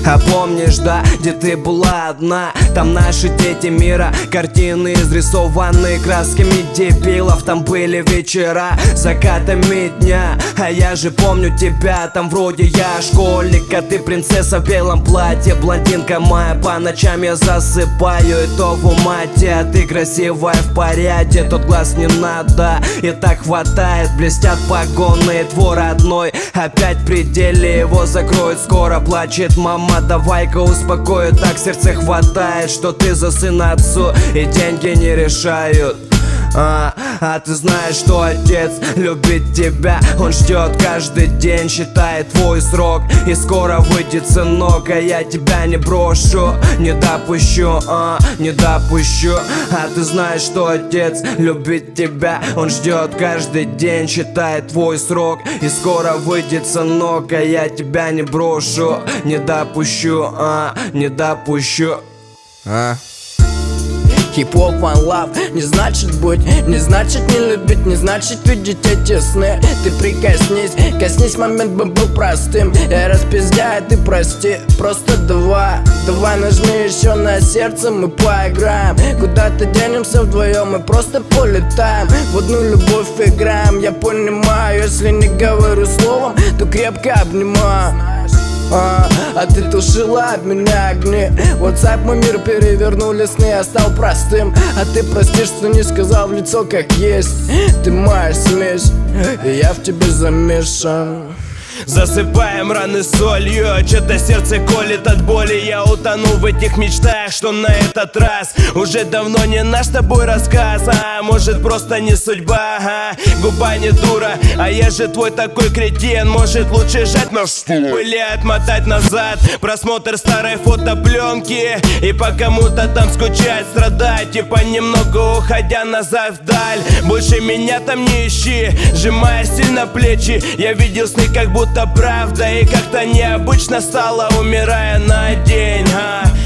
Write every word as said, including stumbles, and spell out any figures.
А помнишь, да, где ты была одна? Там наши дети мира, картины изрисованные красками дебилов. Там были вечера закатами дня, а я же помню тебя. Там вроде я школьник, а ты принцесса в белом платье. Блондинка моя, по ночам я засыпаю, и то в умате. А ты красивая в порядке, тот глаз не надо, и так хватает. Блестят погоны, твой родной опять в пределе, его закроют скоро. Плачет мама, давай-ка успокой, так сердце хватает, что ты за сына отцу, и деньги не решают. А, а ты знаешь, что отец любит тебя, он ждет каждый день, считает твой срок, и скоро выйдет сынок, а я тебя не брошу, не допущу, а, не допущу. А ты знаешь, что отец любит тебя, он ждет каждый день, считает твой срок, и скоро выйдет сынок, а я тебя не брошу, не допущу, а, не допущу. А. Хип-хоп, one love, не значит быть, не значит не любить, не значит видеть эти сны. Ты прикоснись, коснись, момент бы был простым. Я распиздяю, ты прости, просто два. Давай нажми еще на сердце, мы поиграем. Куда-то денемся вдвоем, мы просто полетаем. В одну любовь играем, я понимаю. Если не говорю словом, то крепко обнимаю. А, а ты тушила от меня огни. WhatsApp мой мир перевернули сны, я стал простым. А ты простишь, что не сказал в лицо как есть. Ты моя смесь, и я в тебе замешан. Засыпаем раны солью, что-то сердце колет от боли. Я утону в этих мечтах, что на этот раз уже давно не наш с тобой рассказ. А может просто не судьба, а? Губа не дура, а я же твой такой кретин. Может лучше жать на стул или отмотать назад просмотр старой фотопленки, и по кому-то там скучать, страдать, и понемногу уходя назад вдаль. Больше меня там не ищи, сжимая сильно плечи. Я видел сны как будто правда, и как-то необычно стало, умирая на день, а?